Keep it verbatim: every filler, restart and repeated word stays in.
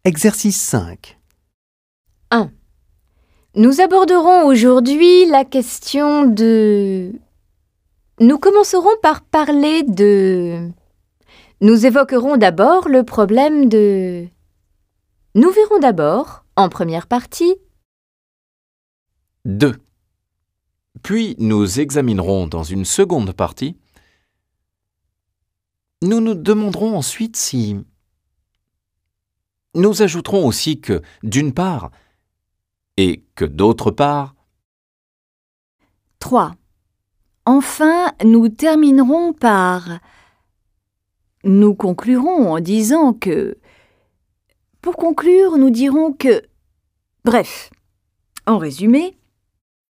Exercice cinq. un. Nous aborderons aujourd'hui la question de... Nous commencerons par parler de... Nous évoquerons d'abord le problème de... Nous verrons d'abord, en première partie, deux. Puis nous examinerons dans une seconde partie. Nous nous demanderons ensuite si... Nous ajouterons aussi que, d'une part, et que d'autre part... trois. Enfin, nous terminerons par... Nous conclurons en disant que... Pour conclure, nous dirons que... Bref, en résumé,